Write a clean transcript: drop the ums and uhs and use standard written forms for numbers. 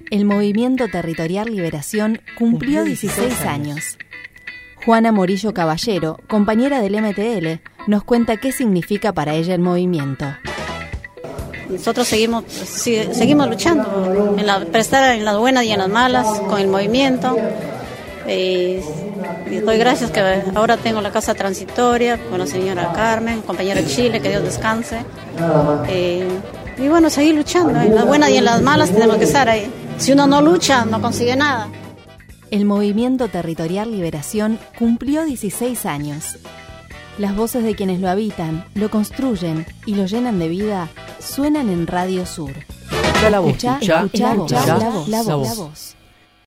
El Movimiento Territorial Liberación cumplió 16 años. Juana Morillo Caballero, compañera del MTL, nos cuenta qué significa para ella el movimiento. Nosotros seguimos luchando, para estar en las buenas y en las malas, con el movimiento. Y doy gracias que ahora tengo la casa transitoria con la señora Carmen, compañera de Chile, que Dios descanse. Y bueno, seguir luchando, en las buenas y en las malas tenemos que estar ahí. Si uno no lucha, no consigue nada. El Movimiento Territorial Liberación cumplió 16 años. Las voces de quienes lo habitan, lo construyen y lo llenan de vida suenan en Radio Sur. Escucha la voz. Escucha la voz.